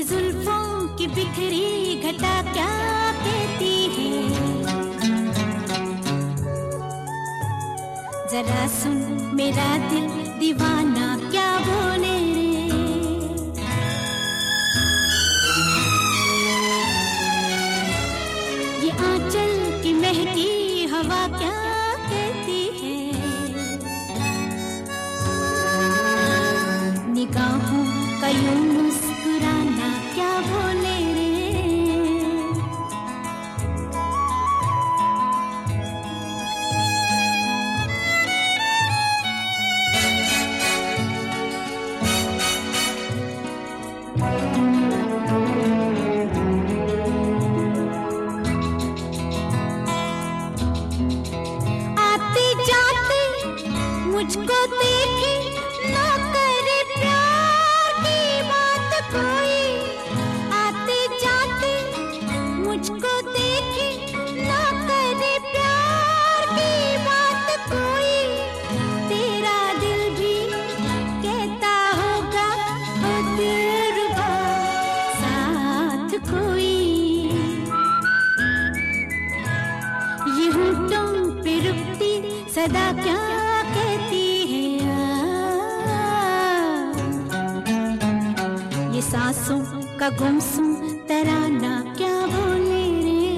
जुल्फों की बिखरी घटा क्या कहती है, जरा सुन मेरा दिल दीवाना क्या बोले रे। ये आंचल की महकी हवा क्या कहती है, निगाहों का यूं मुस्कुराना क्या बोले रे। आते जाते मुझको देखे ना करे प्यार की बात कोई, आते जाते मुझको देखे ना करे प्यार की बात कोई, तेरा दिल भी कहता होगा ओ दिलरुबा साथ कोई। ये होठों पे रुकती सदा क्या कहती है, ये सांसों का गुमसुम तराना क्या बोले रे।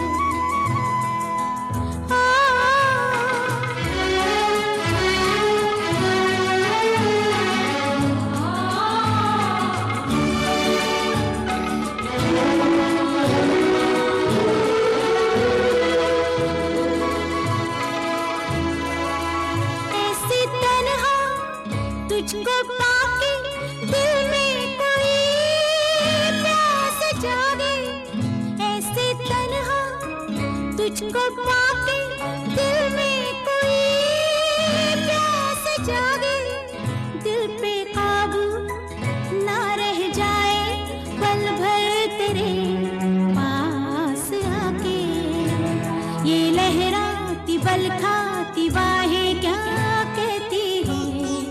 ऐसे तन्हा तुझको पाके दिल में कोई प्यास जागे, ऐसे तन्हा तुझको पाके दिल में कोई प्यास जागे, दिल पे काबू ना रह जाए पल भर तेरे पास आके, ये लहराती बल खाती बाहें क्या कहती है,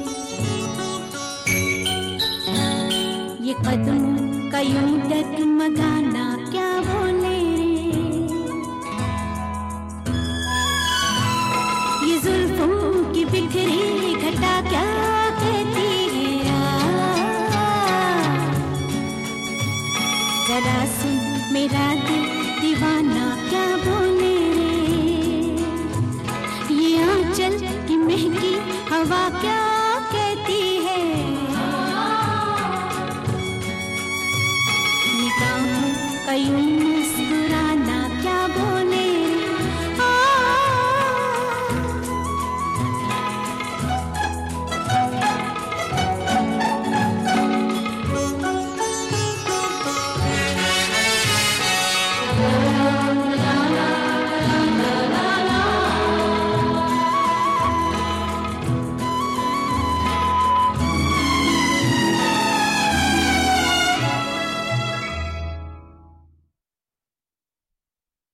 ये कदमों का यूं डगमगाना क्या बोले रे। ये जुल्फों की बिखरी घटा क्या कहती है, जरा सुन मेरा दिल दीवाना क्या बोले रे। ये आंचल की महकी हवा क्या